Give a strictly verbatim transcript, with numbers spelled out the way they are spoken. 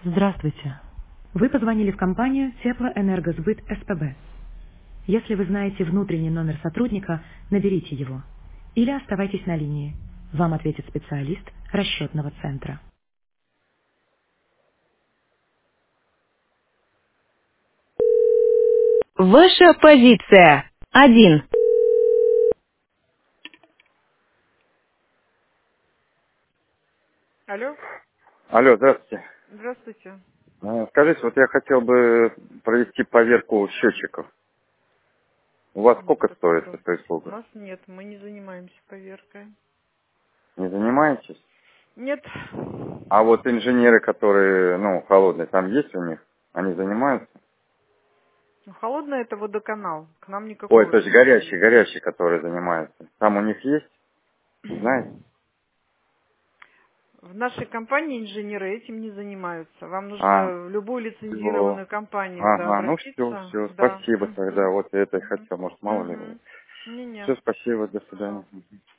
Здравствуйте. Вы позвонили в компанию Теплоэнергосбыт СПБ. Если вы знаете внутренний номер сотрудника, наберите его. Или оставайтесь на линии. Вам ответит специалист расчетного центра. Ваша позиция. Один. Алло, Алло, здравствуйте. здравствуйте. Э, Скажите, вот я хотел бы провести поверку счетчиков. У вас М, сколько Такой стоит вопрос. эта У услуга? нас нет, мы не занимаемся поверкой. Не занимаетесь? Нет. А вот инженеры, которые, ну, холодные, там есть у них? Они занимаются? Ну, холодное это водоканал. К нам Ой, никакого то есть отношения горячие, нет. горячие, которые занимаются. Там у них есть? Не знаете? В нашей компании инженеры этим не занимаются. Вам А, нужно в любую все. лицензированную компанию, да, Ага, ну все, обратиться. все, Да. спасибо тогда. Угу. Вот я это и Угу. хотел, может, мало ли. Угу. Не-не. Все, спасибо, до свидания. Пожалуйста.